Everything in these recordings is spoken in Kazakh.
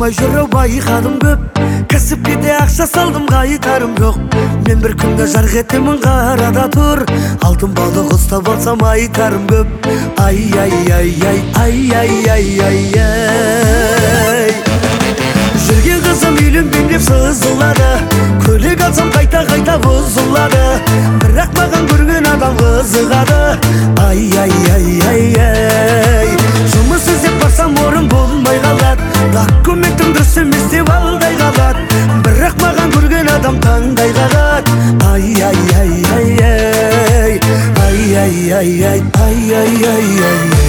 болмай жүріп байқадым көп. Кәсіпке ақша салдым, қайтарым жоқ. Мен бір күнде жарқ етемін қарада тұр. Алтын балық ұстап алсам айтарым көп. Ай ай ай ай ай ай ай ай ай. Жүрген қызым үйленбейм деп сызылады. Көлік алсам қайта бұзылады. Бірақ маған көрген адам қызығады. Ай ай ай ай ай. Жұмыс іздеп барсам орын болмай қалады. Документің дұрыс емес деп алдай қалады. Бірақ маған көрген адам таңдай қағады. Ай ай ай ай ай. Ай ай ай ай ай ай ай ай.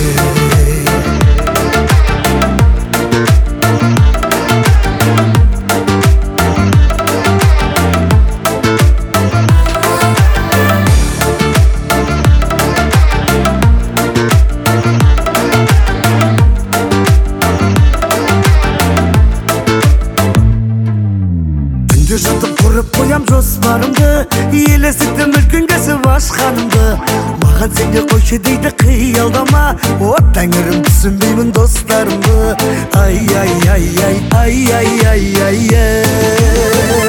Жатып құрып қоям жоспарымды, елесітім үлкен кәсіп ашқанымды. Маған сен де қойшы дейді қиялдама, о тәңірім түсінбеймін достарымды. Ай ай ай ай ай ай ай ай ай.